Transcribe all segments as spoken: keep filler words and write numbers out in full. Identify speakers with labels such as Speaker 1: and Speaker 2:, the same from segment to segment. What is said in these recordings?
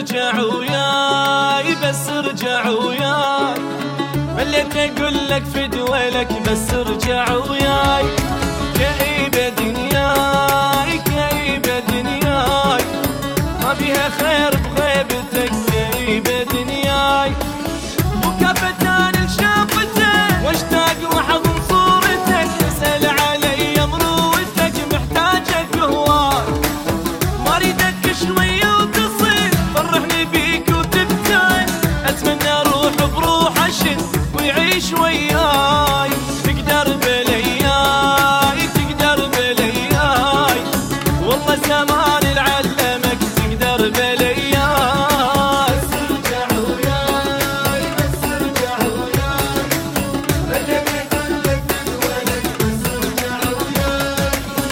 Speaker 1: ارجع وياي، بس ارجع وياي. مليت اقول لك فدوى لك، بس ارجع وياي. كئيبة دنياي، كئيبة دنياي، ما بيها خير بغيبتك. كئيبة دنياي، وكفتان لشافتك، واشتاق وحضن صورتك. اسأل علي مروتك، محتاجك هواي. ما اريدك شوية وتصير، فرحني بيك وتبتعد. اتمنى اروح بروح اشد ويعيش وياي. تقدر بلياي، تقدر بلياي، والله زمان العلمك تقدر بلياي. بس ارجع وياي، بس ارجع وياي. رجعت اقول لك فدوى لك، بس ارجع وياي.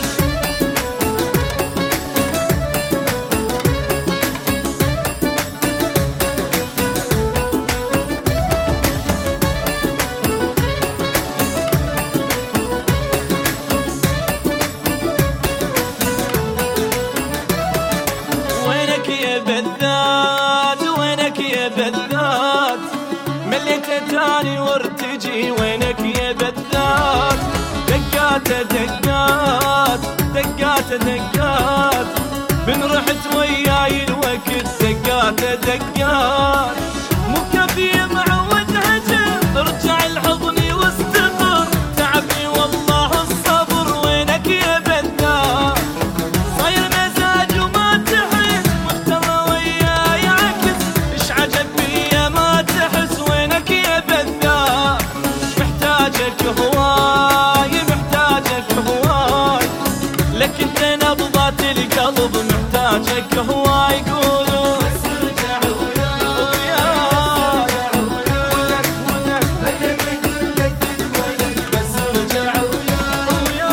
Speaker 1: وينك يا بذات، وينك يا بذات، مليت تاني وارتجي. وينك يا بذات، دقات دقات، دقات دقات، من رحت وياي الوقت. دقات دقات، مو كافي معود هجر. ارجع لحضني واستغفر، تعبني والله الصبر. وينك يا بذات، صاير مزاج وما تحس، مختار وياي عكس. ايش عجب بيا ما تحس. وينك يا بذات، محتاجك هواي، محتاجك هواي. لك انت نبضات القلب، محتاجك هواي. قولوا بس ارجع وياي، ولك ولك رجعت اقول لك فدوى لك، بس ارجع وياي.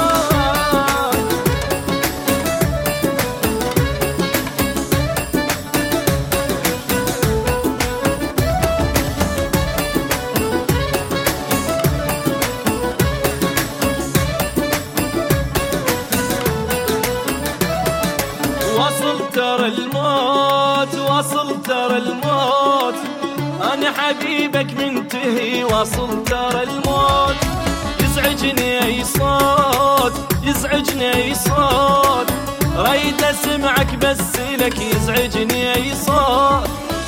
Speaker 1: وصل ترى الموت، وصل ترى الموت، أنا حبيبك منتهي. وصل ترى الموت، يزعجني أي صوت، يزعجني أي صوت. ريت أسمعك بس لك، يزعجني أي صوت.